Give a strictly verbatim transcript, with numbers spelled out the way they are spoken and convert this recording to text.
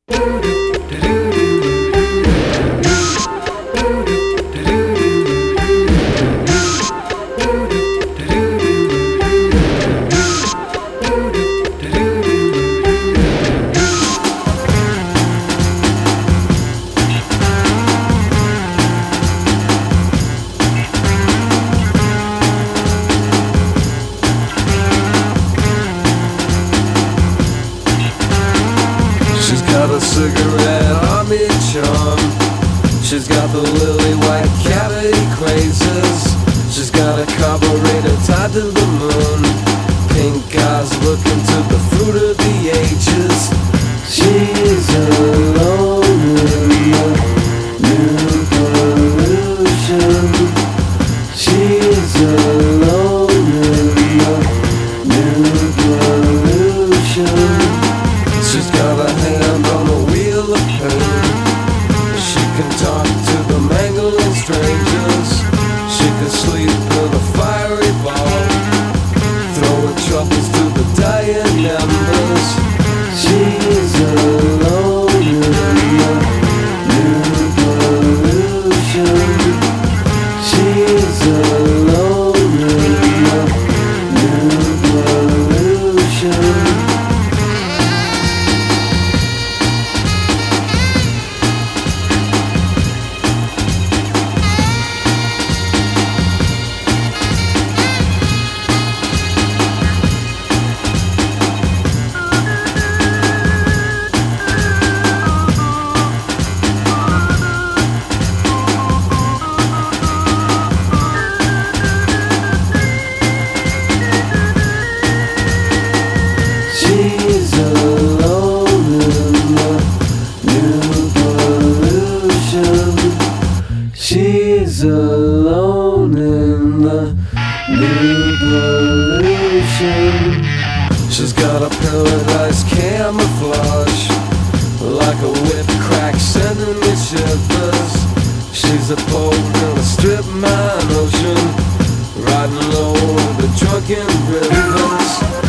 She's got a cigarette on each arm. She's got the lily white cavity crazes. She's got a carburetor tied to the moon. Pink eyes looking to the fruit of the ages. She's alone in the new pollution. She's alone in the new pollution. She's got a hand on the wheel of pain. She can talk to the mangling strangers. She can sleep in a fiery ball, throwing troubles to the dying embers. She's alone in the new pollution. She's alone in the new pollution. She's alone in the new pollution. She's alone in the new pollution. She's got a paradise camouflage, like a whip crack sending me shivers. She's a boat in a strip mine ocean, riding low over the drunken rivers.